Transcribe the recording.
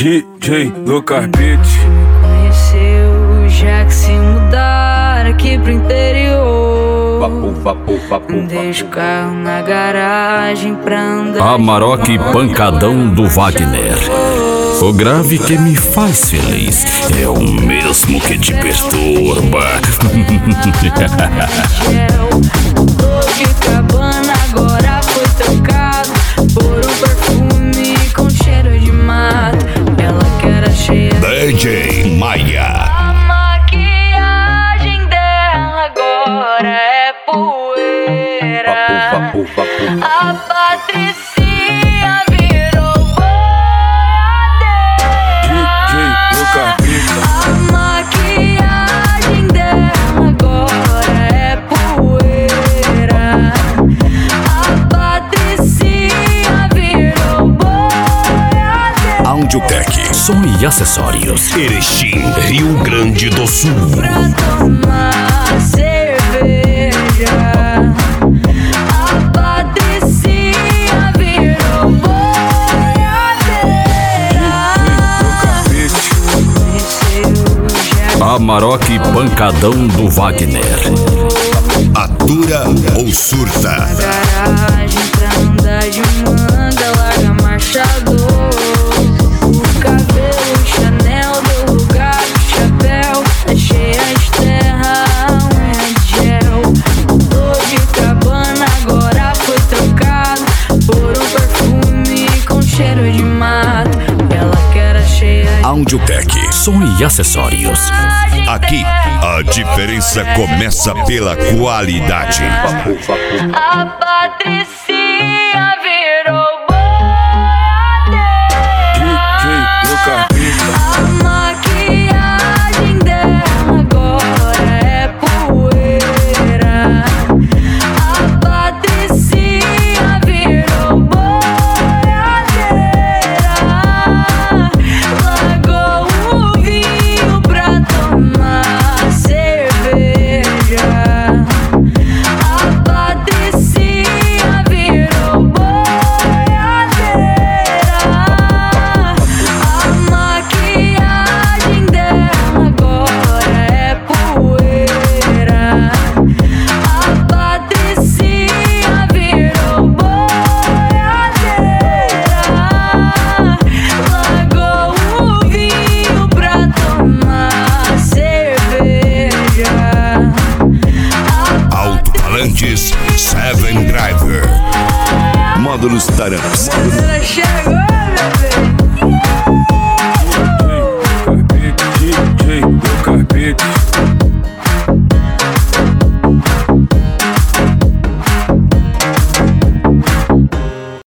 DJ Lucas Beats. Conheceu já que se mudar aqui pro interior. Deixa o carro na garagem pra andar. Amarok Pancadão do Wagner. O grave que me faz feliz é o mesmo que te perturba. Cabana agora foi trocado por um perfume com cheiro de mato. Ela que era cheia DJ Maia. A maquiagem dela agora é poeira. A Patricinha virou boiadeira. A maquiagem dela agora é poeira. A Patricinha virou boiadeira. Audiotech, som e acessórios. Erechim, Rio Grande do Sul. Pra tomar cerveja. A Patricinha virou boiadeira. Amarok Pancadão do Wagner. Atura ou surta? Garagem pra andar de manga, larga marchador. O cabelo Chanel do lugar do chapéu. É cheia de terra, é de gel. Tô de cabana agora foi trocado por um perfume com cheiro de mato. Ela que era cheia de Audiotech, som e acessórios. Aqui, a diferença começa pela qualidade. A Patricinha virou boiadeira. A maquiagem dela agora é poeira. A Patricinha virou boiadeira. Largou o vinho pra tomar cerveja. A Patricinha virou boiadeira. A maquiagem dela agora é poeira. A Patricinha virou boiadeira. Largou o vinho pra tomar cerveja. Alto-falantes Seven Driver. Módulos Taramps.